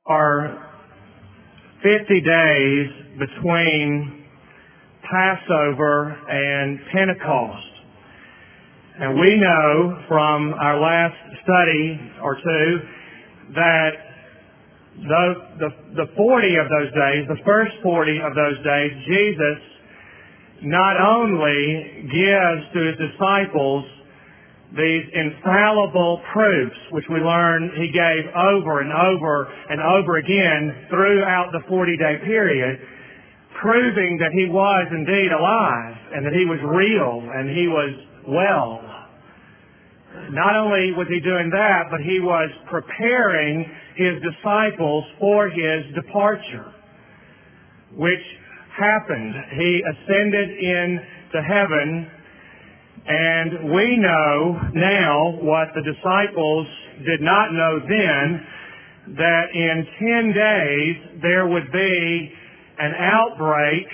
are 50 days between Passover and Pentecost. And we know from our last study or two that the 40 of those days, the first 40 of those days, Jesus not only gives to his disciples these infallible proofs, which we learn he gave over and over and over again throughout the 40-day period, proving that he was indeed alive and that he was real and he was well. Not only was he doing that, but he was preparing his disciples for his departure, which happened. He ascended into heaven, and we know now what the disciples did not know then, that in 10 days there would be an outbreak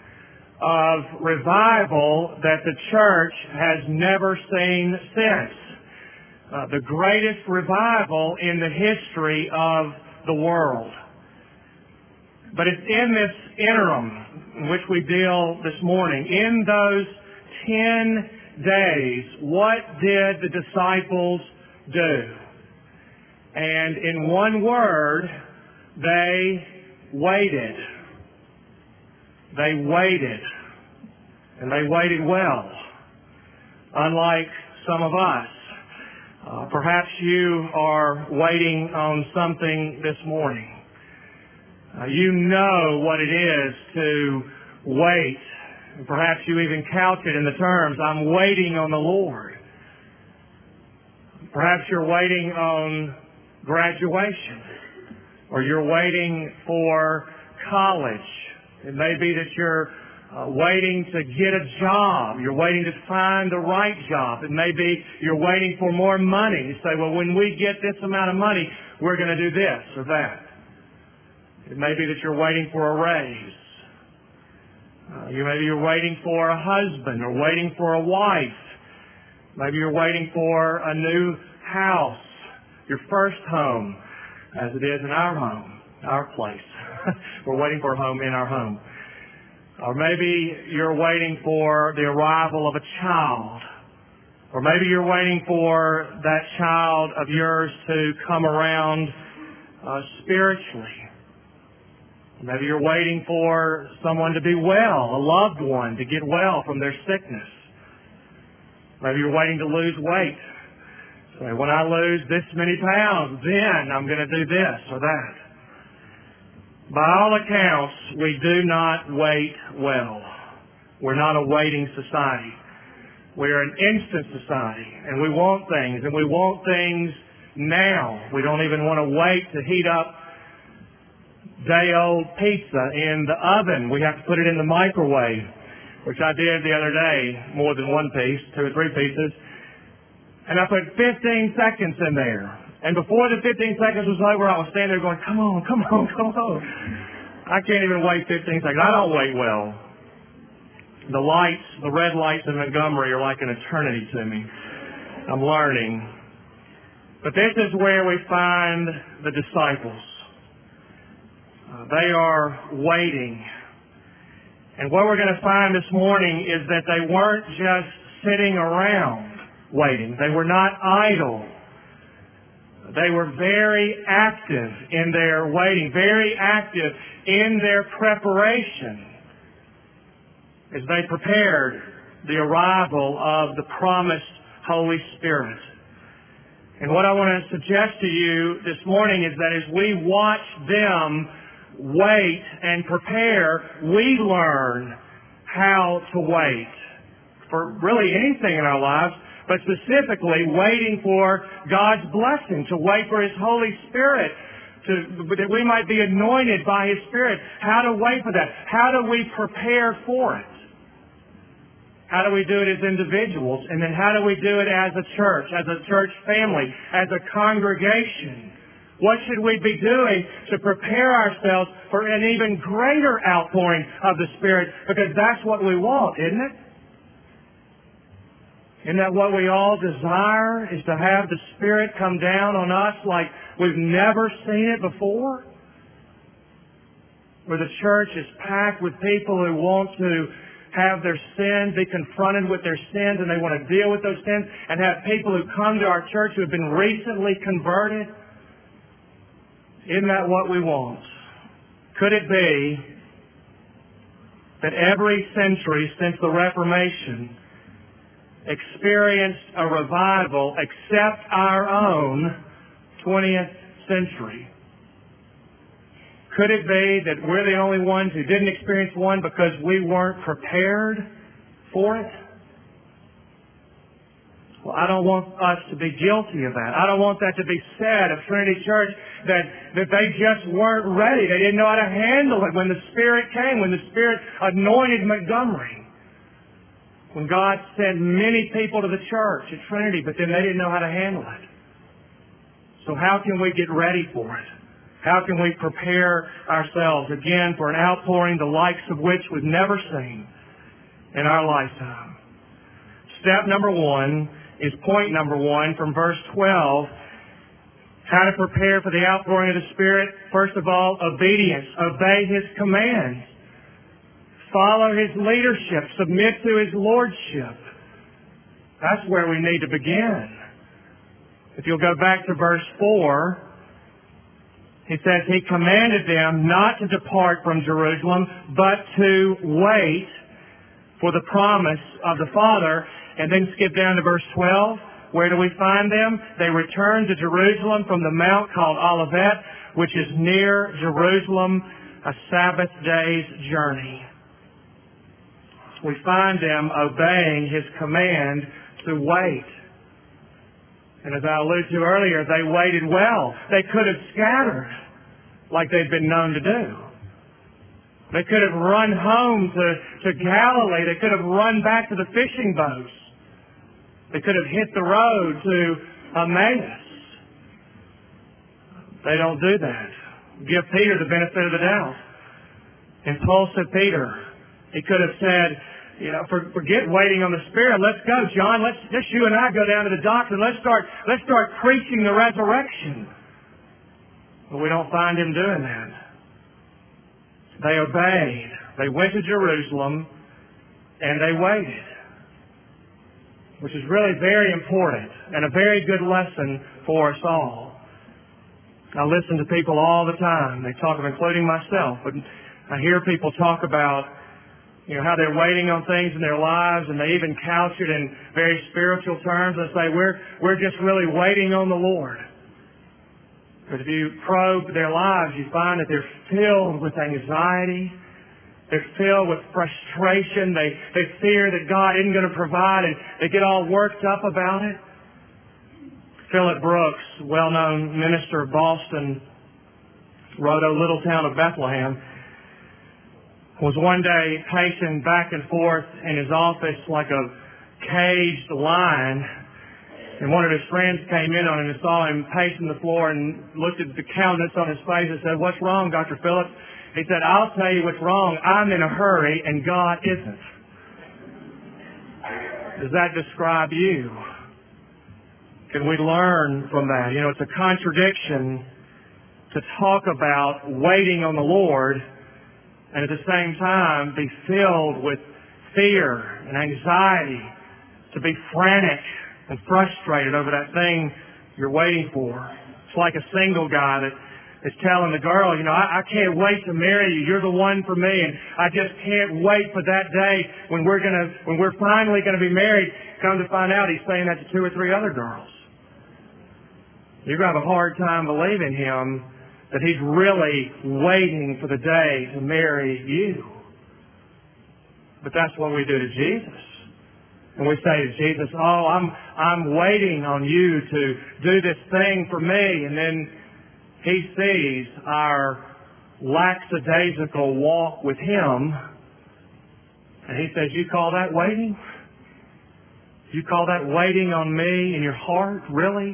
of revival that the church has never seen since. The greatest revival in the history of the world. But it's in this interim in which we deal this morning. In those 10 days, what did the disciples do? And in one word, they waited. They waited. And they waited well. Unlike some of us. Perhaps you are waiting on something this morning. You know what it is to wait. Perhaps you even couch it in the terms, I'm waiting on the Lord. Perhaps you're waiting on graduation, or you're waiting for college. It may be that you're waiting to get a job. You're waiting to find the right job. It may be you're waiting for more money. You say, well, when we get this amount of money, we're going to do this or that. It may be that you're waiting for a raise. Maybe you're waiting for a husband or waiting for a wife. Maybe you're waiting for a new house, your first home, as it is in our home, our place. We're waiting for a home in our home. Or maybe you're waiting for the arrival of a child. Or maybe you're waiting for that child of yours to come around spiritually. Maybe you're waiting for someone to be well, a loved one to get well from their sickness. Maybe you're waiting to lose weight. So when I lose this many pounds, then I'm going to do this or that. By all accounts, we do not wait well. We're not a waiting society. We're an instant society, and we want things, and we want things now. We don't even want to wait to heat up day-old pizza in the oven. We have to put it in the microwave, which I did the other day, more than one piece, 2 or 3 pieces. And I put 15 seconds in there. And before the 15 seconds was over, I was standing there going, come on, come on, come on. I can't even wait 15 seconds. I don't wait well. The lights, the red lights in Montgomery are like an eternity to me. I'm learning. But this is where we find the disciples. They are waiting. And what we're going to find this morning is that they weren't just sitting around waiting. They were not idle. They were very active in their waiting, very active in their preparation as they prepared the arrival of the promised Holy Spirit. And what I want to suggest to you this morning is that as we watch them wait and prepare, we learn how to wait for really anything in our lives, but specifically waiting for God's blessing, to wait for His Holy Spirit, that we might be anointed by His Spirit. How to wait for that? How do we prepare for it? How do we do it as individuals? And then how do we do it as a church family, as a congregation? What should we be doing to prepare ourselves for an even greater outpouring of the Spirit? Because that's what we want, isn't it? Isn't that what we all desire, is to have the Spirit come down on us like we've never seen it before? where the church is packed with people who want to have their sins, be confronted with their sins, and they want to deal with those sins, and have people who come to our church who have been recently converted. Isn't that what we want? Could it be that every century since the Reformation experienced a revival except our own 20th century? Could it be that we're the only ones who didn't experience one because we weren't prepared for it? Well, I don't want us to be guilty of that. I don't want that to be said of Trinity Church, that they just weren't ready. They didn't know how to handle it when the Spirit came, when the Spirit anointed Montgomery. When God sent many people to the church at Trinity, but then they didn't know how to handle it. So how can we get ready for it? How can we prepare ourselves again for an outpouring the likes of which we've never seen in our lifetime? Step number one is point number one from verse 12. How to prepare for the outpouring of the Spirit. First of all, obedience. Obey His commands. Follow His leadership. Submit to His lordship. That's where we need to begin. If you'll go back to verse 4, He says, He commanded them not to depart from Jerusalem, but to wait for the promise of the Father. And then skip down to verse 12. Where do we find them? They returned to Jerusalem from the mount called Olivet, which is near Jerusalem, a Sabbath day's journey. We find them obeying His command to wait. And as I alluded to earlier, they waited well. They could have scattered like they'd been known to do. They could have run home to Galilee. They could have run back to the fishing boats. They could have hit the road to Emmaus. They don't do that. Give Peter the benefit of the doubt. Impulsive Peter. He could have said, forget waiting on the Spirit. Let's go, John. Let's just you and I go down to the doctor. Let's start preaching the resurrection. But we don't find him doing that. They obeyed. They went to Jerusalem and they waited, which is really very important and a very good lesson for us all. I listen to people all the time. They talk about, including myself, but I hear people talk about how they're waiting on things in their lives, and they even couch it in very spiritual terms and say, we're just really waiting on the Lord. But if you probe their lives, you find that they're filled with anxiety. They're filled with frustration. They fear that God isn't going to provide, and they get all worked up about it. Philip Brooks, well-known minister of Boston, wrote O Little Town of Bethlehem, was one day pacing back and forth in his office like a caged lion. And one of his friends came in on him and saw him pacing the floor and looked at the countenance on his face and said, "What's wrong, Dr. Phillips?" He said, "I'll tell you what's wrong. I'm in a hurry and God isn't." Does that describe you? Can we learn from that? It's a contradiction to talk about waiting on the Lord and at the same time be filled with fear and anxiety, to be frantic and frustrated over that thing you're waiting for. It's like a single guy that is telling the girl, I can't wait to marry you. You're the one for me, and I just can't wait for that day when we're finally gonna be married. Come to find out, he's saying that to 2 or 3 other girls. You're gonna have a hard time believing him that he's really waiting for the day to marry you. But that's what we do to Jesus. And we say to Jesus, I'm waiting on you to do this thing for me. And then he sees our lackadaisical walk with him. And he says, you call that waiting? You call that waiting on me in your heart? Really?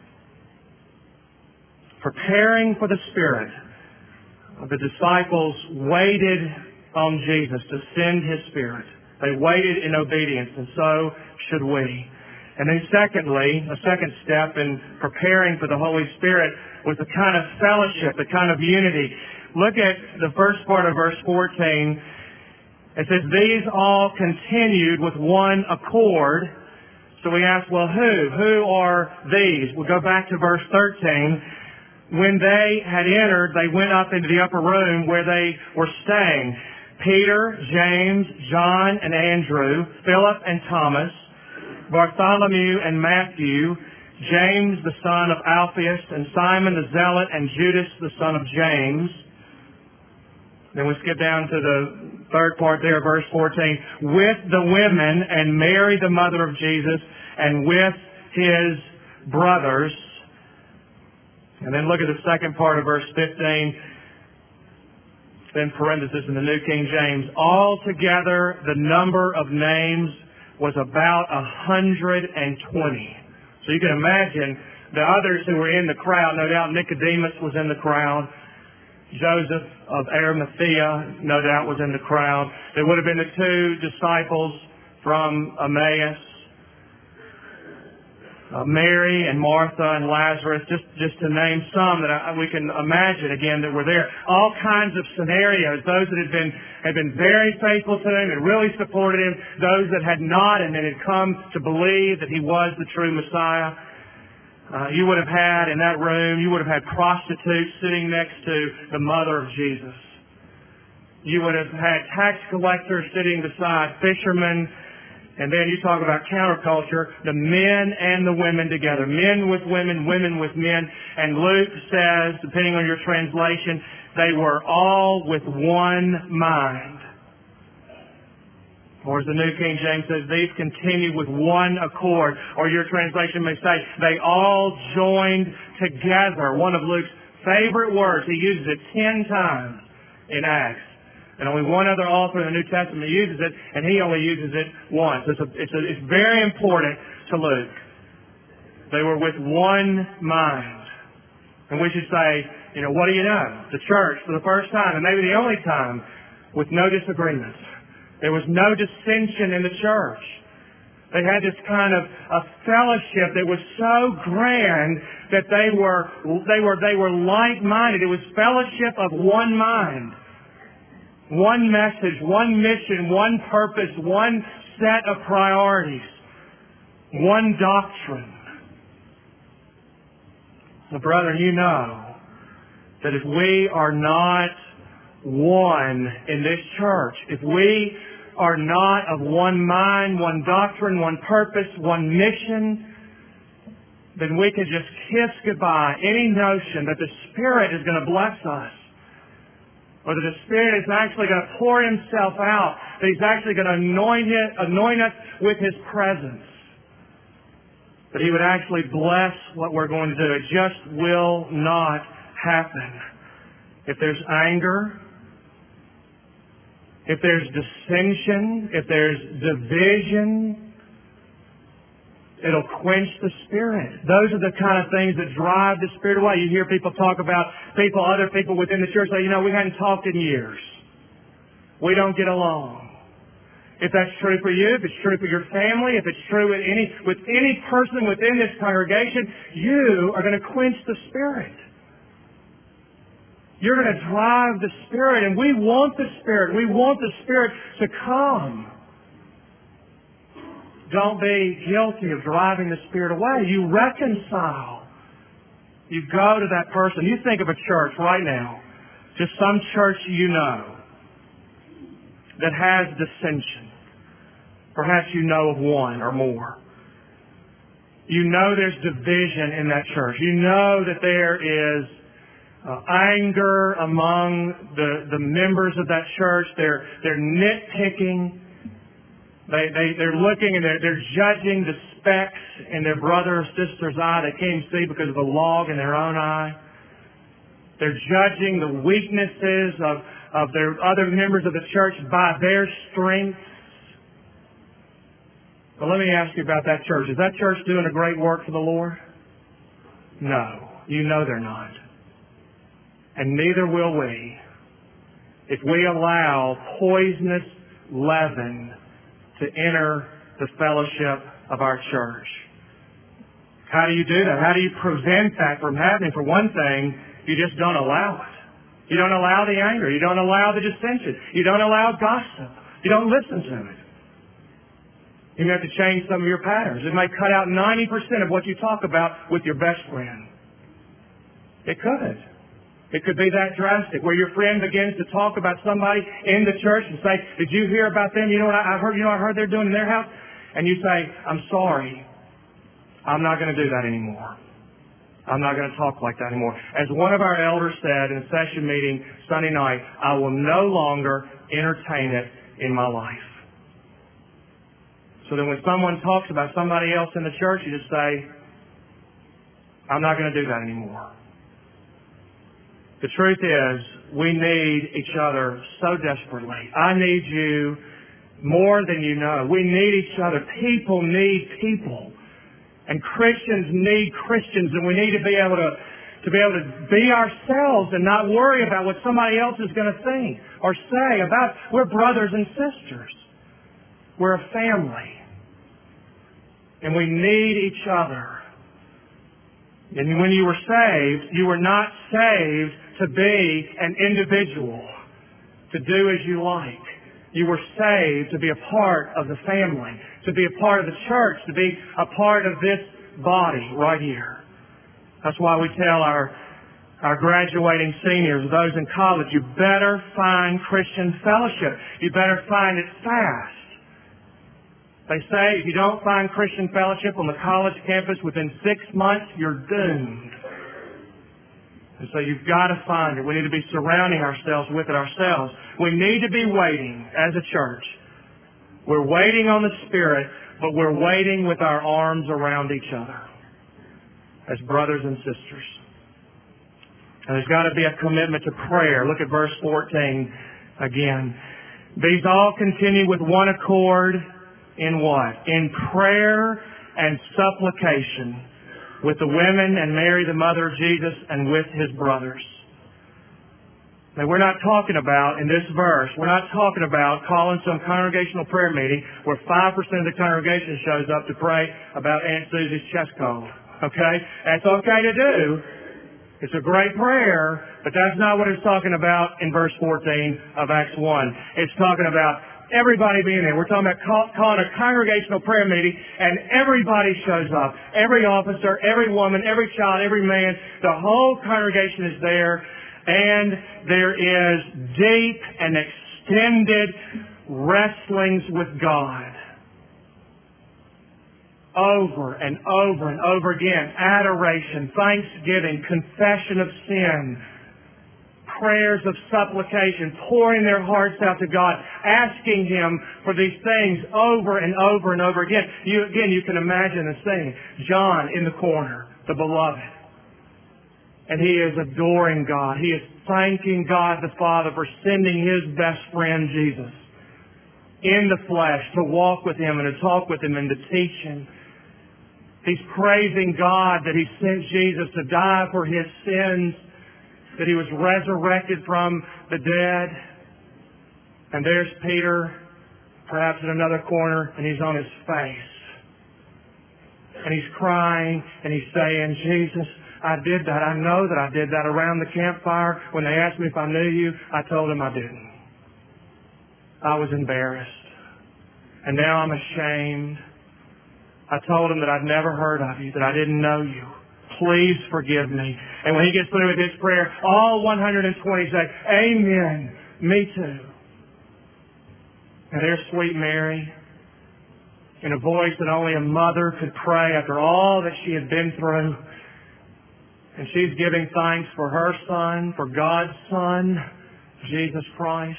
Preparing for the Spirit. The disciples waited on Jesus to send His Spirit. They waited in obedience, and so should we. And then secondly, a second step in preparing for the Holy Spirit was the kind of fellowship, the kind of unity. Look at the first part of verse 14. It says, these all continued with one accord. So we ask, well, who? Who are these? We'll go back to verse 13. When they had entered, they went up into the upper room where they were staying. Peter, James, John, and Andrew, Philip and Thomas, Bartholomew and Matthew, James the son of Alphaeus, and Simon the Zealot, and Judas the son of James. Then we skip down to the third part there, verse 14. With the women and Mary the mother of Jesus, and with his brothers. And then look at the second part of verse 15. Then parenthesis in the New King James. Altogether, the number of names was about 120. So you can imagine the others who were in the crowd. No doubt Nicodemus was in the crowd. Joseph of Arimathea, no doubt, was in the crowd. There would have been the two disciples from Emmaus, Mary and Martha and Lazarus, just to name some that we can imagine again that were there. All kinds of scenarios. Those that had been very faithful to him and really supported him. Those that had not and then had come to believe that he was the true Messiah. You would have had in that room, you would have had prostitutes sitting next to the mother of Jesus. You would have had tax collectors sitting beside fishermen. And then you talk about counterculture, the men and the women together. Men with women, women with men. And Luke says, depending on your translation, they were all with one mind. Or as the New King James says, these continued with one accord. Or your translation may say, they all joined together. One of Luke's favorite words. He uses it 10 times in Acts. And only one other author in the New Testament uses it, and he only uses it once. It's very important to Luke. They were with one mind. And we should say, what do you know? The church, for the first time, and maybe the only time, with no disagreements. There was no dissension in the church. They had this kind of a fellowship that was so grand that they were like-minded. It was fellowship of one mind. One message, one mission, one purpose, one set of priorities, one doctrine. So, brethren, you know that if we are not one in this church, if we are not of one mind, one doctrine, one purpose, one mission, then we can just kiss goodbye any notion that the Spirit is going to bless us, or that the Spirit is actually going to pour Himself out, that He's actually going to anoint us with His presence, that He would actually bless what we're going to do. It just will not happen. If there's anger, if there's dissension, if there's division, it'll quench the Spirit. Those are the kind of things that drive the Spirit away. You hear people talk about other people within the church say, we hadn't talked in years. We don't get along. If that's true for you, if it's true for your family, if it's true with any person within this congregation, you are going to quench the Spirit. You're going to drive the Spirit, and we want the Spirit. We want the Spirit to come. Don't be guilty of driving the Spirit away. You reconcile. You go to that person. You think of a church right now, just some church you know that has dissension. Perhaps you know of one or more. You know there's division in that church. You know that there is anger among the members of that church. They're nitpicking. They're looking and they're judging the specks in their brother or sister's eye they can't see because of a log in their own eye. They're judging the weaknesses of their other members of the church by their strengths. Well, let me ask you about that church. Is that church doing a great work for the Lord? No. You know they're not. And neither will we if we allow poisonous leaven to enter the fellowship of our church. How do you do that? How do you prevent that from happening? For one thing, you just don't allow it. You don't allow the anger. You don't allow the dissension. You don't allow gossip. You don't listen to it. You have to change some of your patterns. It may cut out 90% of what you talk about with your best friend. It could. It could be that drastic, where your friend begins to talk about somebody in the church and say, "Did you hear about them? You know what I heard? You know what I heard they're doing in their house?" And you say, "I'm sorry. I'm not going to do that anymore. I'm not going to talk like that anymore." As one of our elders said in a session meeting Sunday night, "I will no longer entertain it in my life." So then when someone talks about somebody else in the church, you just say, "I'm not going to do that anymore." The truth is, we need each other so desperately. I need you more than you know. We need each other. People need people. And Christians need Christians, and we need to be able to be ourselves and not worry about what somebody else is going to think or say about. We're brothers and sisters. We're a family. And we need each other. And when you were saved, you were not saved to be an individual, to do as you like. You were saved to be a part of the family, to be a part of the church, to be a part of this body right here. That's why we tell our graduating seniors, those in college, you better find Christian fellowship. You better find it fast. They say if you don't find Christian fellowship on the college campus within 6 months, you're doomed. And so you've got to find it. We need to be surrounding ourselves with it ourselves. We need to be waiting as a church. We're waiting on the Spirit, but we're waiting with our arms around each other as brothers and sisters. And there's got to be a commitment to prayer. Look at verse 14 again. These all continue with one accord in what? In prayer and supplication with the women and Mary, the mother of Jesus, and with his brothers. Now, we're not talking about, in this verse, we're not talking about calling some congregational prayer meeting where 5% of the congregation shows up to pray about Aunt Susie's chest cold. Okay? That's okay to do. It's a great prayer, but that's not what it's talking about in verse 14 of Acts 1. It's talking about everybody being there. We're talking about calling a congregational prayer meeting, and everybody shows up. Every officer, every woman, every child, every man. The whole congregation is there, and there is deep and extended wrestlings with God. Over and over and over again. Adoration, thanksgiving, confession of sin, prayers of supplication, pouring their hearts out to God, asking Him for these things over and over and over again. You can imagine the scene. John in the corner, the beloved. And he is adoring God. He is thanking God the Father for sending His best friend, Jesus, in the flesh to walk with Him and to talk with Him and to teach Him. He's praising God that He sent Jesus to die for his sins, that He was resurrected from the dead. And there's Peter, perhaps in another corner, and he's on his face. And he's crying, and he's saying, "Jesus, I did that. I know that I did that around the campfire. When they asked me if I knew you, I told them I didn't. I was embarrassed. And now I'm ashamed. I told them that I'd never heard of you, that I didn't know you. Please forgive me." And when he gets through with his prayer, all 120 say, "Amen. Me too." And there's sweet Mary, in a voice that only a mother could pray after all that she had been through. And she's giving thanks for her Son, for God's Son, Jesus Christ.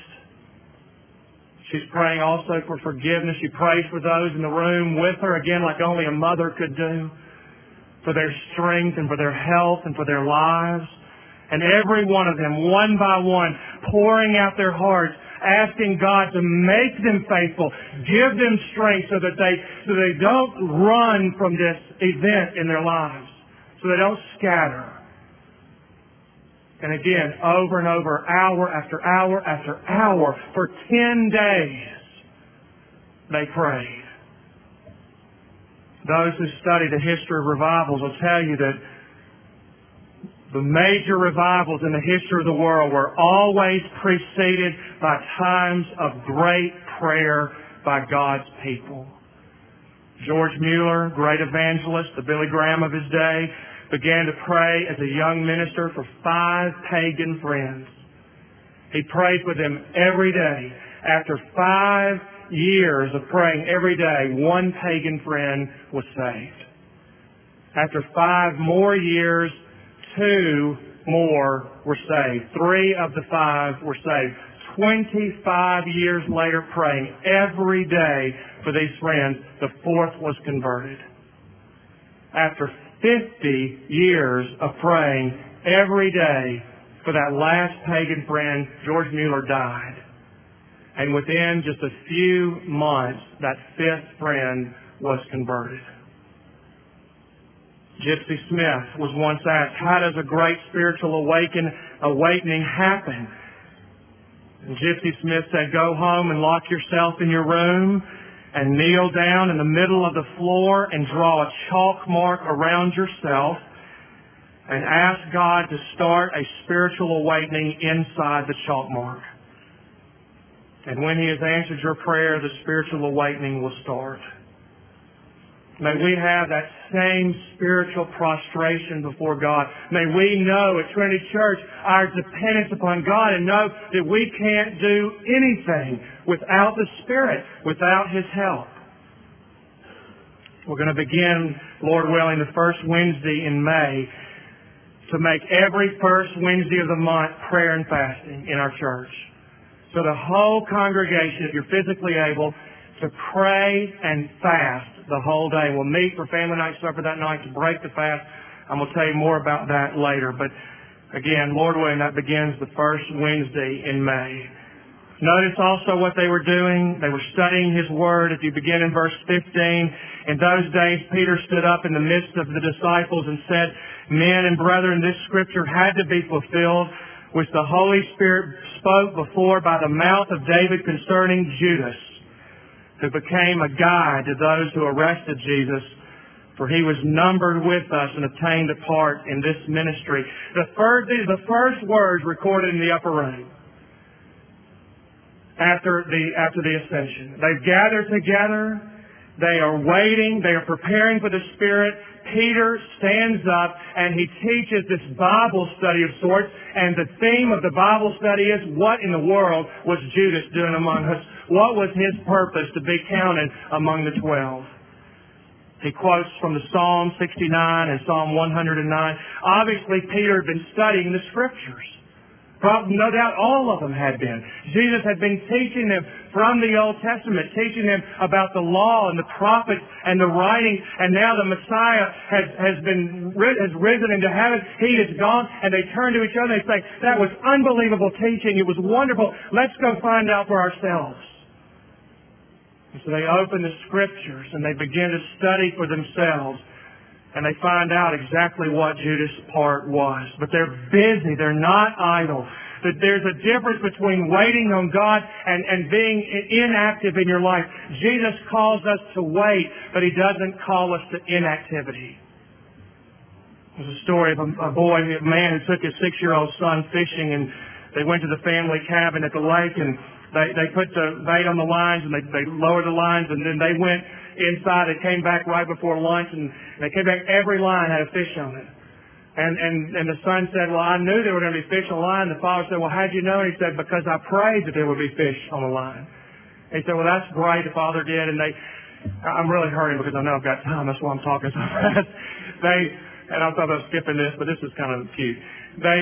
She's praying also for forgiveness. She prays for those in the room with her, again, like only a mother could do, for their strength and for their health and for their lives. And every one of them, one by one, pouring out their hearts, asking God to make them faithful, give them strength so that they don't run from this event in their lives, so they don't scatter. And again, over and over, hour after hour after hour, for 10 days, they prayed. Those who study the history of revivals will tell you that The major revivals in the history of the world were always preceded by times of great prayer by God's people. George Mueller, great evangelist, the Billy Graham of his day, began to pray as a young minister for 5 pagan friends. He prayed for them every day. After 5 years of praying every day, 1 pagan friend was saved. After 5 more years, 2 more were saved. 3 of the 5 were saved. 25 years later, praying every day for these friends, the 4th was converted. After 50 years of praying every day for that last pagan friend, George Mueller died. And within just a few months, that 5th friend was converted. Gypsy Smith was once asked, how does a great spiritual awakening happen? And Gypsy Smith said, go home and lock yourself in your room and kneel down in the middle of the floor and draw a chalk mark around yourself and ask God to start a spiritual awakening inside the chalk mark. And when He has answered your prayer, the spiritual awakening will start. May we have that same spiritual prostration before God. May we know at Trinity Church our dependence upon God and know that we can't do anything without the Spirit, without His help. We're going to begin, Lord willing, the first Wednesday in May to make every first Wednesday of the month prayer and fasting in our church. So the whole congregation, if you're physically able, to pray and fast the whole day. We'll meet for family night supper that night to break the fast. I'm going to tell you more about that later. But again, Lord willing, that begins the first Wednesday in May. Notice also what they were doing. They were studying His Word. If you begin in verse 15, in those days Peter stood up in the midst of the disciples and said, men and brethren, this scripture had to be fulfilled, which the Holy Spirit spoke before by the mouth of David concerning Judas, who became a guide to those who arrested Jesus, for he was numbered with us and obtained a part in this ministry. The first words recorded in the upper room after the ascension. They've gathered together. They are waiting. They are preparing for the Spirit. Peter stands up and he teaches this Bible study of sorts. And the theme of the Bible study is, what in the world was Judas doing among us? What was his purpose to be counted among the 12? He quotes from the Psalm 69 and Psalm 109. Obviously, Peter had been studying the Scriptures. No doubt all of them had been. Jesus had been teaching them from the Old Testament, teaching them about the law and the prophets and the writings, and now the Messiah has risen into heaven. He is gone, and they turn to each other and say, that was unbelievable teaching. It was wonderful. Let's go find out for ourselves. And so they open the Scriptures and they begin to study for themselves. And they find out exactly what Judas' part was. But they're busy. They're not idle. That there's a difference between waiting on God and being inactive in your life. Jesus calls us to wait, but He doesn't call us to inactivity. There's a story of a man who took his 6-year-old son fishing, and they went to the family cabin at the lake, and they put the bait on the lines, and they lowered the lines, and then they went inside. They came back right before lunch, and they came back. Every line had a fish on it. And the son said, well, I knew there were going to be fish on the line. The father said, well, how'd you know? And he said, because I prayed that there would be fish on the line. And he said, well, that's great. The father did. And I'm really hurrying because I know I've got time. That's why I'm talking so fast. And I thought about skipping this, but this is kind of cute. They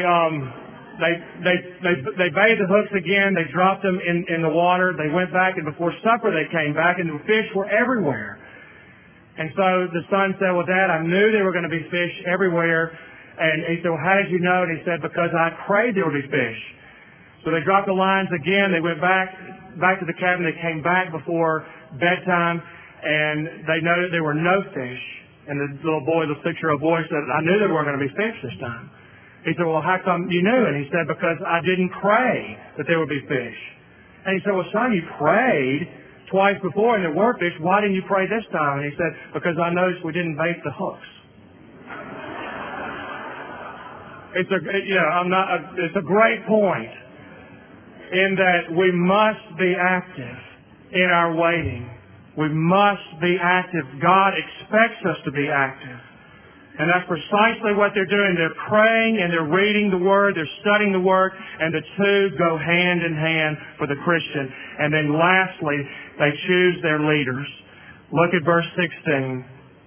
bathed the hooks again. They dropped them in the water. They went back, and before supper they came back, and the fish were everywhere. And so the son said, well, Dad, I knew there were going to be fish everywhere. And he said, well, how did you know? And he said, because I prayed there would be fish. So they dropped the lines again. They went back to the cabin. They came back before bedtime, and they noted there were no fish. And the little boy, the 6-year-old boy, said, I knew there weren't going to be fish this time. He said, well, how come you knew? And he said, because I didn't pray that there would be fish. And he said, well, son, you prayed twice before and there were fish. Why didn't you pray this time? And he said, because I noticed we didn't bait the hooks. it's a great point in that we must be active in our waiting. We must be active. God expects us to be active. And that's precisely what they're doing. They're praying and they're reading the Word, they're studying the Word, and the two go hand in hand for the Christian. And then lastly, they choose their leaders. Look at verse 16.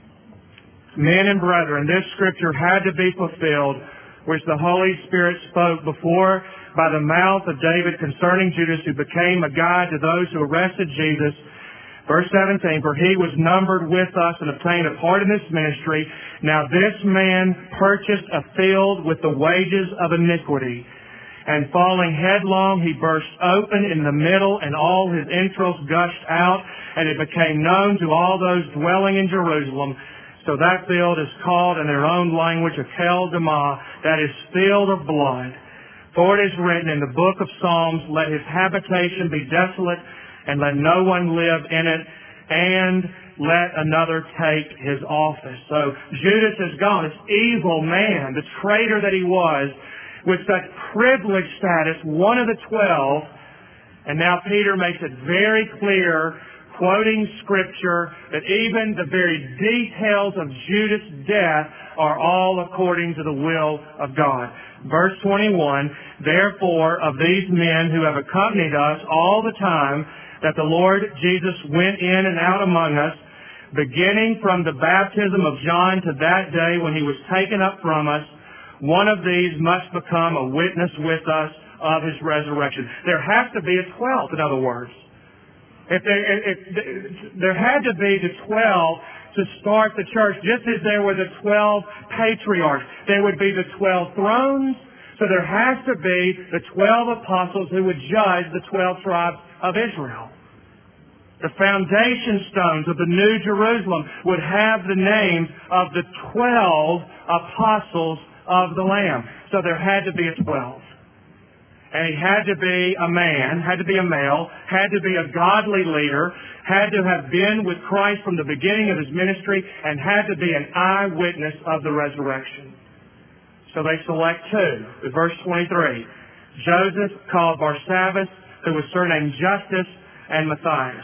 Men and brethren, this scripture had to be fulfilled, which the Holy Spirit spoke before by the mouth of David concerning Judas, who became a guide to those who arrested Jesus. Verse 17, for he was numbered with us and obtained a part in this ministry. Now this man purchased a field with the wages of iniquity. And falling headlong, he burst open in the middle, and all his entrails gushed out, and it became known to all those dwelling in Jerusalem. So that field is called in their own language Akel Damah, that is, field of blood. For it is written in the book of Psalms, let his habitation be desolate, and let no one live in it, and let another take his office. So Judas is gone. This evil man, the traitor that he was, with such privileged status, one of the 12, and now Peter makes it very clear, quoting Scripture, that even the very details of Judas' death are all according to the will of God. Verse 21, therefore of these men who have accompanied us all the time that the Lord Jesus went in and out among us, beginning from the baptism of John to that day when he was taken up from us, one of these must become a witness with us of his resurrection. There has to be a 12th, in other words. If there had to be the 12 to start the church, just as there were the 12 patriarchs. There would be the 12 thrones, so there has to be the 12 apostles who would judge the 12 tribes of Israel. The foundation stones of the New Jerusalem would have the names of the 12 apostles of the Lamb. So there had to be a 12. And he had to be a man, had to be a male, had to be a godly leader, had to have been with Christ from the beginning of his ministry, and had to be an eyewitness of the resurrection. So they select two. Verse 23. Joseph, called Barsabbas, who was surnamed Justus, and Matthias.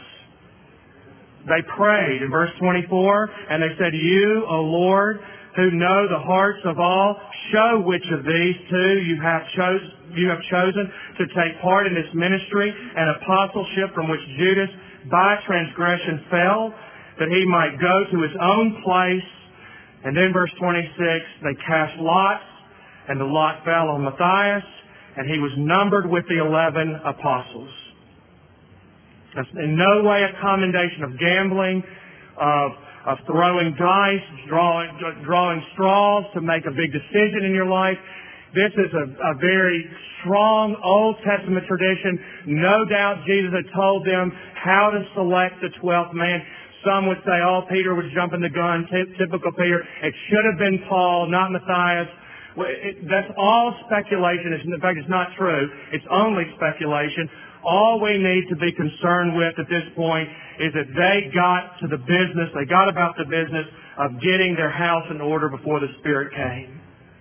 They prayed in verse 24, and they said, you, O Lord, who know the hearts of all, show which of these two you have chosen to take part in this ministry and apostleship from which Judas by transgression fell, that he might go to his own place. And then verse 26, they cast lots, and the lot fell on Matthias, and he was numbered with the 11 apostles. That's in no way a commendation of gambling, of throwing dice, drawing straws to make a big decision in your life. This is a very strong Old Testament tradition. No doubt Jesus had told them how to select the 12th man. Some would say, oh, Peter was jumping the gun, typical Peter. It should have been Paul, not Matthias. That's all speculation. In fact, it's not true. It's only speculation. All we need to be concerned with at this point is that they got to the business, they got about the business of getting their house in order before the Spirit came.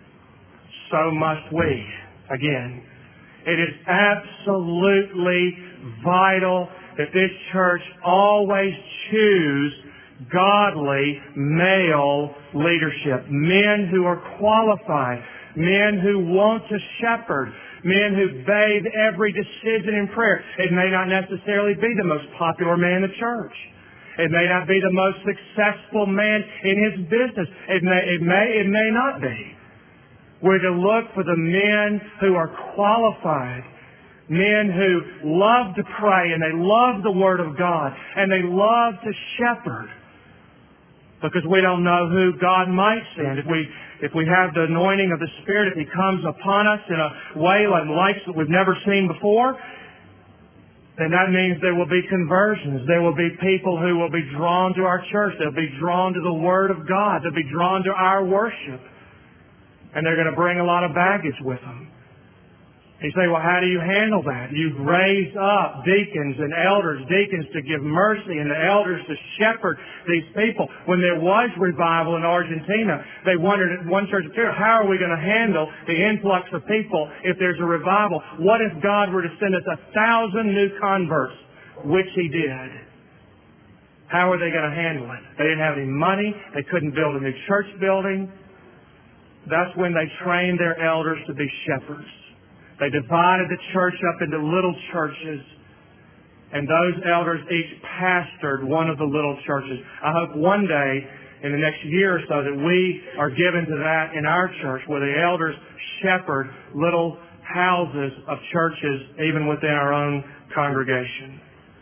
So must we. Again, it is absolutely vital that this church always choose godly male leadership. Men who are qualified. Men who want to shepherd. Men who bathe every decision in prayer. It may not necessarily be the most popular man in the church. It may not be the most successful man in his business. It may not be. We're to look for the men who are qualified. Men who love to pray and they love the Word of God and they love to shepherd. Because we don't know who God might send. If we have the anointing of the Spirit, if He comes upon us in a way like that we've never seen before, then that means there will be conversions. There will be people who will be drawn to our church. They'll be drawn to the Word of God. They'll be drawn to our worship. And they're going to bring a lot of baggage with them. You say, well, how do you handle that? You raise up deacons and elders, deacons to give mercy and the elders to shepherd these people. When there was revival in Argentina, they wondered at one church, how are we going to handle the influx of people if there's a revival? What if God were to send us 1,000 new converts, which He did? How are they going to handle it? They didn't have any money. They couldn't build a new church building. That's when they trained their elders to be shepherds. They divided the church up into little churches, and those elders each pastored one of the little churches. I hope one day, in the next year or so, that we are given to that in our church, where the elders shepherd little houses of churches, even within our own congregation.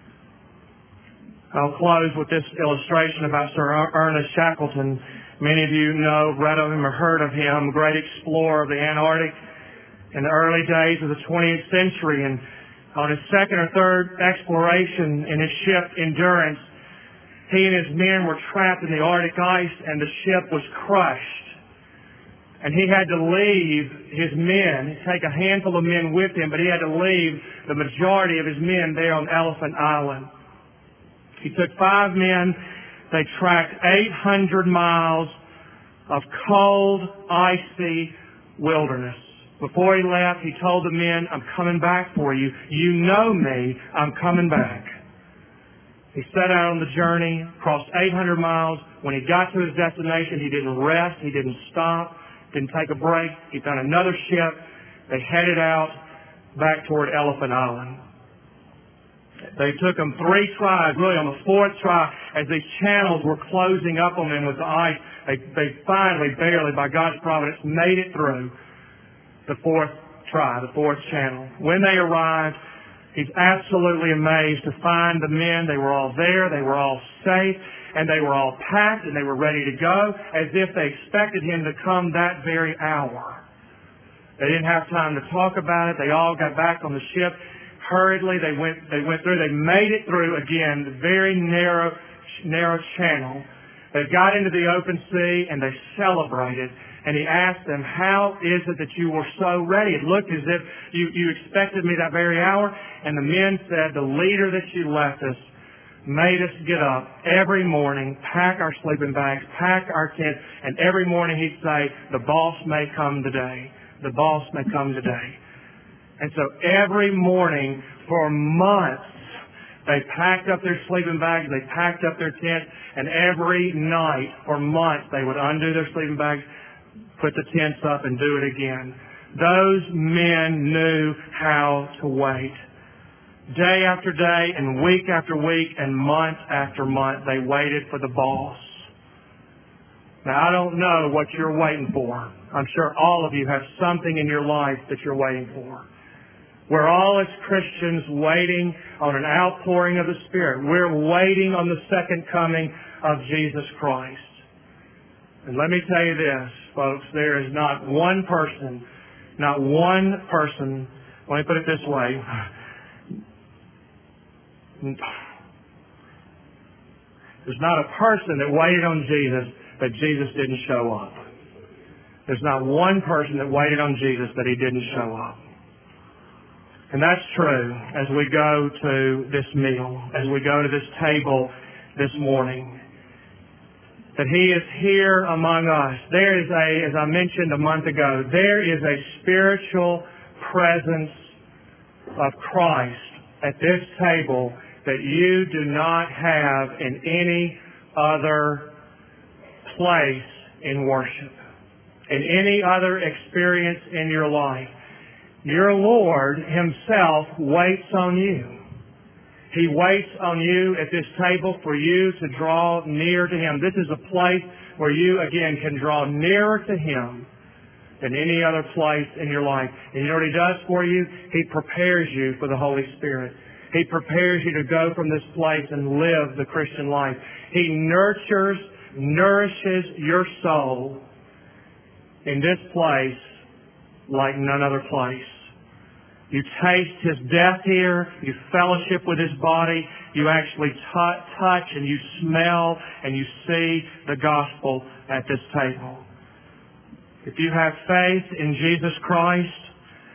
I'll close with this illustration about Sir Ernest Shackleton. Many of you know, read of him, or heard of him, great explorer of the Antarctic in the early days of the 20th century. And on his second or third exploration in his ship Endurance, he and his men were trapped in the Arctic ice, and the ship was crushed. And he had to leave his men, take a handful of men with him, but he had to leave the majority of his men there on Elephant Island. He took 5 men. They tracked 800 miles of cold, icy wilderness. Before he left, he told the men, I'm coming back for you. You know me. I'm coming back. He set out on the journey, crossed 800 miles. When he got to his destination, he didn't rest. He didn't stop. Didn't take a break. He found another ship. They headed out back toward Elephant Island. They took them 3 tries, really on the 4th try, as these channels were closing up on them with the ice. They finally, barely, by God's providence, made it through the 4th try, the 4th channel. When they arrived, he's absolutely amazed to find the men. They were all there. They were all safe. And they were all packed and they were ready to go, as if they expected him to come that very hour. They didn't have time to talk about it. They all got back on the ship. Hurriedly, they went through. They made it through, again, the very narrow channel. They got into the open sea and they celebrated. And he asked them, how is it that you were so ready? It looked as if you expected me that very hour. And the men said, the leader that you left us made us get up every morning, pack our sleeping bags, pack our tent, and every morning he'd say, the boss may come today. The boss may come today. And so every morning for months, they packed up their sleeping bags, they packed up their tent, and every night for months they would undo their sleeping bags, put the tents up, and do it again. Those men knew how to wait. Day after day and week after week and month after month, they waited for the boss. Now, I don't know what you're waiting for. I'm sure all of you have something in your life that you're waiting for. We're all, as Christians, waiting on an outpouring of the Spirit. We're waiting on the second coming of Jesus Christ. And let me tell you this, folks, there is not one person, let me put it this way. There's not a person that waited on Jesus that Jesus didn't show up. There's not one person that waited on Jesus that He didn't show up. And that's true as we go to this meal, as we go to this table this morning. That He is here among us. There is as I mentioned a month ago, there is a spiritual presence of Christ at this table that you do not have in any other place in worship, in any other experience in your life. Your Lord Himself waits on you. He waits on you at this table for you to draw near to Him. This is a place where you, again, can draw nearer to Him than any other place in your life. And you know what He does for you? He prepares you for the Holy Spirit. He prepares you to go from this place and live the Christian life. He nourishes your soul in this place like none other place. You taste His death here. You fellowship with His body. You actually touch and you smell and you see the gospel at this table. If you have faith in Jesus Christ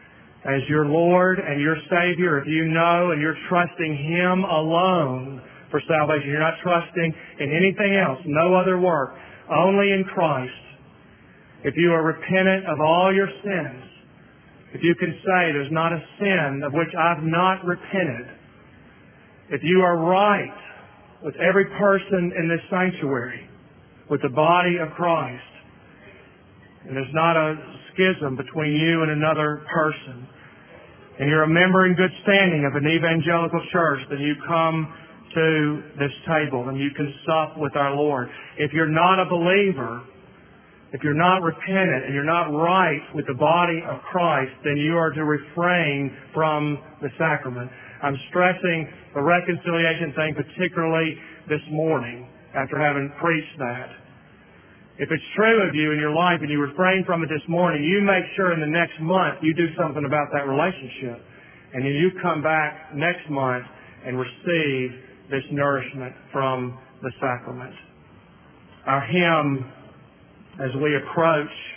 as your Lord and your Savior, if you know and you're trusting Him alone for salvation, you're not trusting in anything else, no other work, only in Christ. If you are repentant of all your sins, if you can say there's not a sin of which I've not repented, if you are right with every person in this sanctuary, with the body of Christ, and there's not a schism between you and another person, and you're a member in good standing of an evangelical church, then you come to this table and you can sup with our Lord. If you're not a believer, if you're not repentant and you're not right with the body of Christ, then you are to refrain from the sacrament. I'm stressing the reconciliation thing particularly this morning after having preached that. If it's true of you in your life and you refrain from it this morning, you make sure in the next month you do something about that relationship. And then you come back next month and receive this nourishment from the sacrament. Our hymn, as we approach